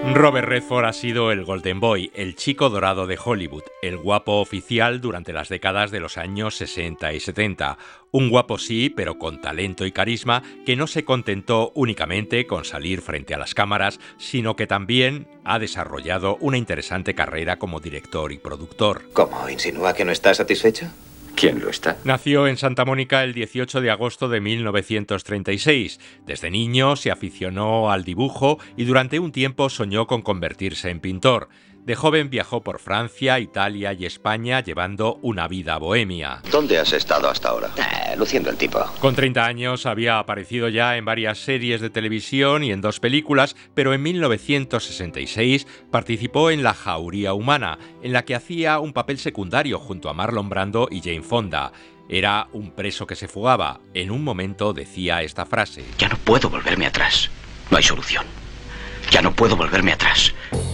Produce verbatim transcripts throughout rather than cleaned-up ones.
Robert Redford ha sido el Golden Boy, el chico dorado de Hollywood, el guapo oficial durante las décadas de los años sesenta y setenta. Un guapo sí, pero con talento y carisma, que no se contentó únicamente con salir frente a las cámaras, sino que también ha desarrollado una interesante carrera como director y productor. ¿Cómo? ¿Insinúa que no está satisfecho? ¿Quién lo está? Nació en Santa Mónica el dieciocho de agosto de mil novecientos treinta y seis. Desde niño se aficionó al dibujo y durante un tiempo soñó con convertirse en pintor. De joven viajó por Francia, Italia y España llevando una vida bohemia. ¿Dónde has estado hasta ahora? Eh, luciendo el tipo. Con treinta años había aparecido ya en varias series de televisión y en dos películas, pero en mil novecientos sesenta y seis participó en La Jauría Humana, en la que hacía un papel secundario junto a Marlon Brando y Jane Fonda. Era un preso que se fugaba. En un momento decía esta frase: ya no puedo volverme atrás. No hay solución. Ya no puedo volverme atrás.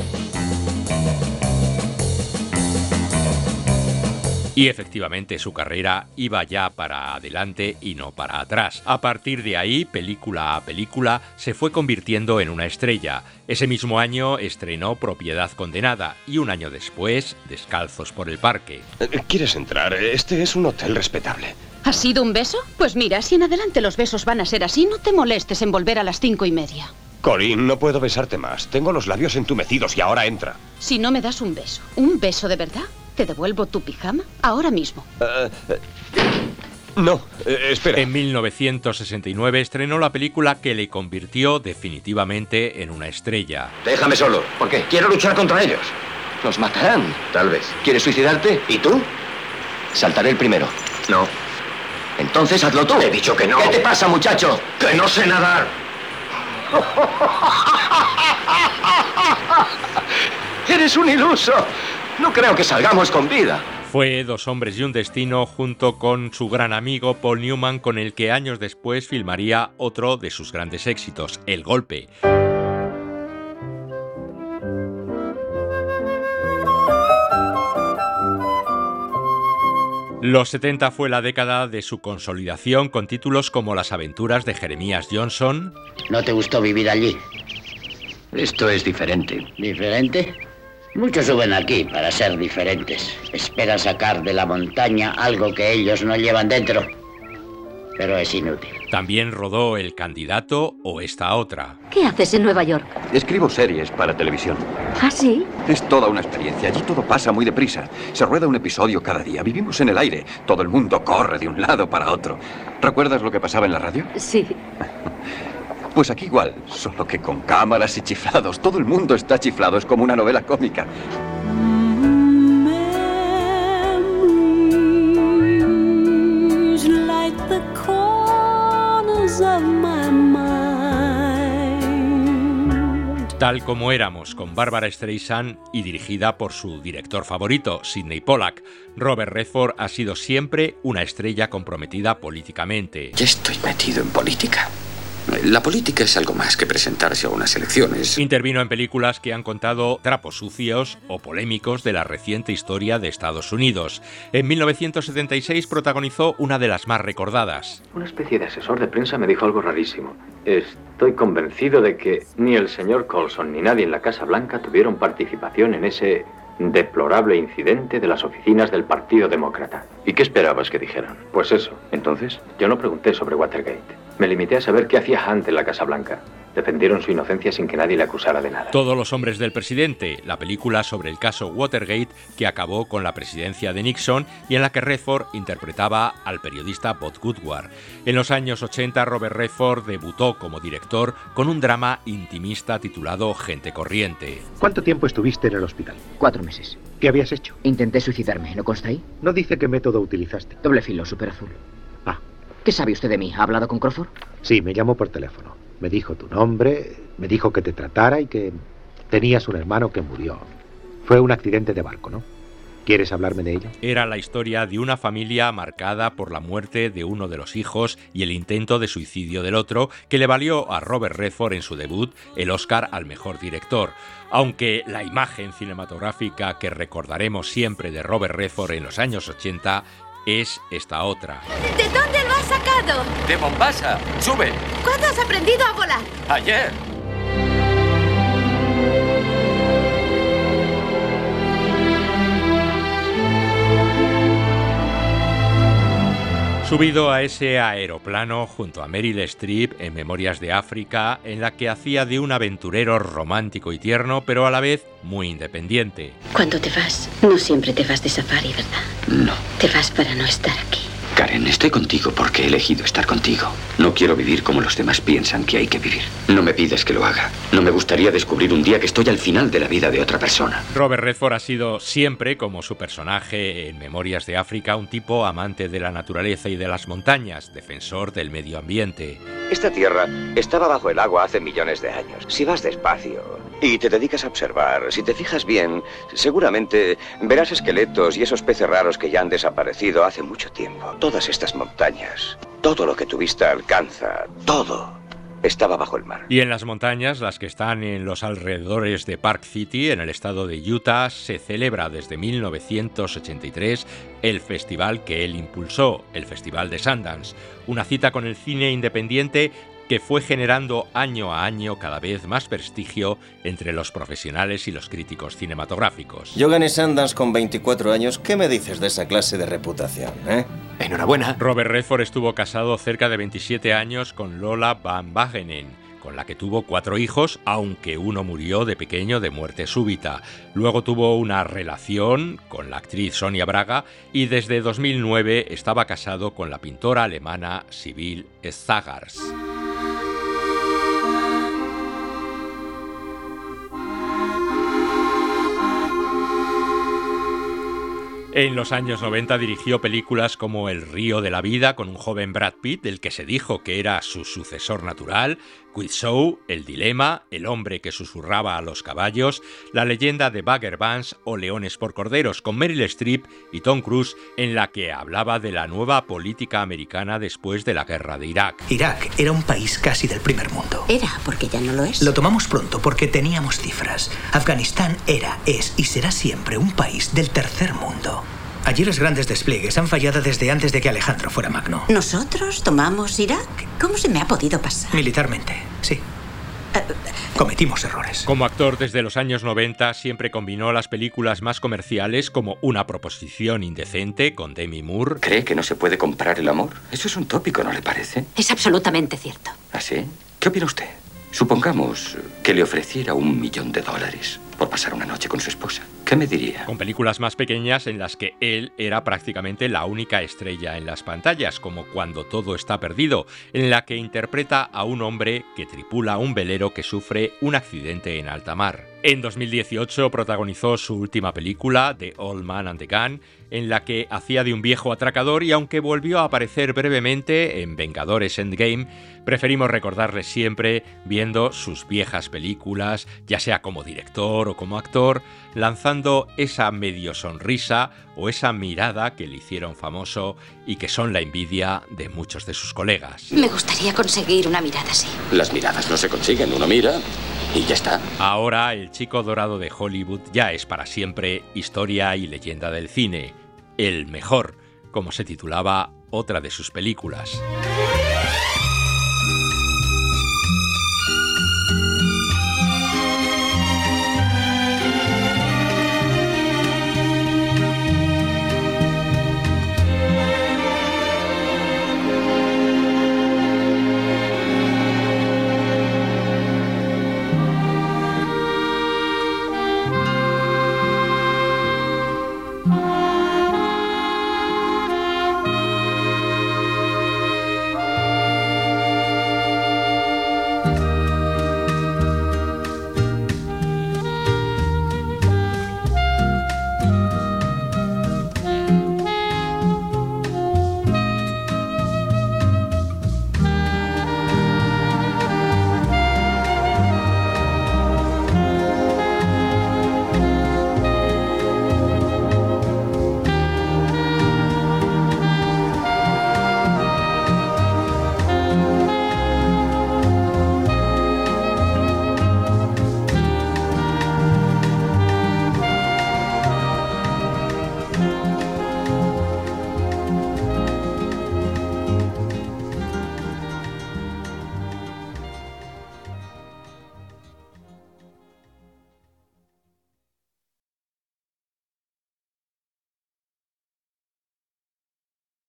Y efectivamente su carrera iba ya para adelante y no para atrás. A partir de ahí, película a película, se fue convirtiendo en una estrella. Ese mismo año estrenó Propiedad Condenada y un año después, Descalzos por el Parque. ¿Quieres entrar? Este es un hotel respetable. ¿Ha sido un beso? Pues mira, si en adelante los besos van a ser así, no te molestes en volver a las cinco y media. Corinne, no puedo besarte más. Tengo los labios entumecidos y ahora entra. Si no me das un beso, ¿un beso de verdad? ¿Te devuelvo tu pijama? Ahora mismo. Uh, uh, no, uh, espera. En mil novecientos sesenta y nueve estrenó la película que le convirtió definitivamente en una estrella. Déjame solo. ¿Por qué? Quiero luchar contra ellos. Nos matarán. Tal vez. ¿Quieres suicidarte? ¿Y tú? Saltaré el primero. No. Entonces hazlo tú. Te he dicho que no. ¿Qué te pasa, muchacho? Que no sé nadar. Eres un iluso. No creo que salgamos con vida. Fue Dos hombres y un destino junto con su gran amigo Paul Newman, con el que años después filmaría otro de sus grandes éxitos, El golpe. Los setenta fue la década de su consolidación con títulos como Las aventuras de Jeremías Johnson. ¿No te gustó vivir allí? Esto es diferente. ¿Diferente? Muchos suben aquí para ser diferentes. Esperan sacar de la montaña algo que ellos no llevan dentro. Pero es inútil. También rodó El candidato o Esta otra. ¿Qué haces en Nueva York? Escribo series para televisión. ¿Ah, sí? Es toda una experiencia. Allí todo pasa muy deprisa. Se rueda un episodio cada día. Vivimos en el aire. Todo el mundo corre de un lado para otro. ¿Recuerdas lo que pasaba en la radio? Sí. Pues aquí igual, solo que con cámaras y chiflados. Todo el mundo está chiflado, es como una novela cómica. Tal como éramos, con Barbara Streisand y dirigida por su director favorito, Sidney Pollack. Robert Redford ha sido siempre una estrella comprometida políticamente. Ya estoy metido en política. La política es algo más que presentarse a unas elecciones. Intervino en películas que han contado trapos sucios o polémicos de la reciente historia de Estados Unidos. En mil novecientos setenta y seis protagonizó una de las más recordadas. Una especie de asesor de prensa me dijo algo rarísimo. Estoy convencido de que ni el señor Colson ni nadie en la Casa Blanca tuvieron participación en ese deplorable incidente de las oficinas del Partido Demócrata. ¿Y qué esperabas que dijeran? Pues eso. ¿Entonces? Yo no pregunté sobre Watergate. Me limité a saber qué hacía Hunt en la Casa Blanca. Defendieron su inocencia sin que nadie le acusara de nada. Todos los hombres del presidente, la película sobre el caso Watergate que acabó con la presidencia de Nixon y en la que Redford interpretaba al periodista Bob Woodward. En los años ochenta, Robert Redford debutó como director con un drama intimista titulado Gente corriente. ¿Cuánto tiempo estuviste en el hospital? Cuatro meses. ¿Qué habías hecho? Intenté suicidarme, ¿no consta ahí? No dice qué método utilizaste. Doble filo, super azul. Ah. ¿Qué sabe usted de mí? ¿Ha hablado con Crawford? Sí, me llamó por teléfono. Me dijo tu nombre, me dijo que te tratara y que tenías un hermano que murió. Fue un accidente de barco, ¿no? ¿Quieres hablarme de ello? Era la historia de una familia marcada por la muerte de uno de los hijos y el intento de suicidio del otro, que le valió a Robert Redford en su debut el Oscar al mejor director. Aunque la imagen cinematográfica que recordaremos siempre de Robert Redford en los años ochenta es esta otra. ¿De dónde lo has sacado? De Mombasa. Sube. ¿Cuándo has aprendido a volar? Ayer. Subido a ese aeroplano junto a Meryl Streep en Memorias de África, en la que hacía de un aventurero romántico y tierno, pero a la vez muy independiente. Cuando te vas, no siempre te vas de safari, ¿verdad? No. Te vas para no estar aquí. Karen, estoy contigo porque he elegido estar contigo. No quiero vivir como los demás piensan que hay que vivir. No me pides que lo haga. No me gustaría descubrir un día que estoy al final de la vida de otra persona. Robert Redford ha sido siempre, como su personaje en Memorias de África, un tipo amante de la naturaleza y de las montañas, defensor del medio ambiente. Esta tierra estaba bajo el agua hace millones de años. Si vas despacio y te dedicas a observar, si te fijas bien, seguramente verás esqueletos y esos peces raros que ya han desaparecido hace mucho tiempo. Todas estas montañas, todo lo que tu vista alcanza, todo estaba bajo el mar. Y en las montañas, las que están en los alrededores de Park City, en el estado de Utah, se celebra desde mil novecientos ochenta y tres el festival que él impulsó, el Festival de Sundance, una cita con el cine independiente que fue generando año a año cada vez más prestigio entre los profesionales y los críticos cinematográficos. Yo gané Sundance con veinticuatro años. ¿Qué me dices de esa clase de reputación, eh? Enhorabuena. Robert Redford estuvo casado cerca de veintisiete años con Lola Van Wagenen, con la que tuvo cuatro hijos, aunque uno murió de pequeño de muerte súbita. Luego tuvo una relación con la actriz Sonia Braga y desde dos mil nueve estaba casado con la pintora alemana Sibylle Zagars. En los años noventa dirigió películas como El río de la vida con un joven Brad Pitt, del que se dijo que era su sucesor natural, Quiz Show, El dilema, El hombre que susurraba a los caballos, La leyenda de Bagger Vance o Leones por corderos, con Meryl Streep y Tom Cruise, en la que hablaba de la nueva política americana después de la guerra de Irak. Irak era un país casi del primer mundo. Era, porque ya no lo es. Lo tomamos pronto porque teníamos cifras. Afganistán era, es y será siempre un país del tercer mundo. Allí los grandes despliegues han fallado desde antes de que Alejandro fuera magno. ¿Nosotros tomamos Irak? ¿Cómo se me ha podido pasar? Militarmente, sí. Cometimos errores. Como actor desde los años noventa siempre combinó las películas más comerciales como Una proposición indecente con Demi Moore. ¿Cree que no se puede comprar el amor? Eso es un tópico, ¿no le parece? Es absolutamente cierto. ¿Ah, sí? ¿Qué opina usted? Supongamos que le ofreciera un millón de dólares por pasar una noche con su esposa. ¿Qué me diría? Con películas más pequeñas en las que él era prácticamente la única estrella en las pantallas, como Cuando todo está perdido, en la que interpreta a un hombre que tripula un velero que sufre un accidente en alta mar. En dos mil dieciocho protagonizó su última película, The Old Man and the Gun, en la que hacía de un viejo atracador y aunque volvió a aparecer brevemente en Vengadores Endgame, preferimos recordarle siempre viendo sus viejas películas, ya sea como director o como actor, lanzando esa medio sonrisa o esa mirada que le hicieron famoso y que son la envidia de muchos de sus colegas. Me gustaría conseguir una mirada así. Las miradas no se consiguen, uno mira y ya está. Ahora el chico dorado de Hollywood ya es para siempre historia y leyenda del cine. El mejor, como se titulaba otra de sus películas.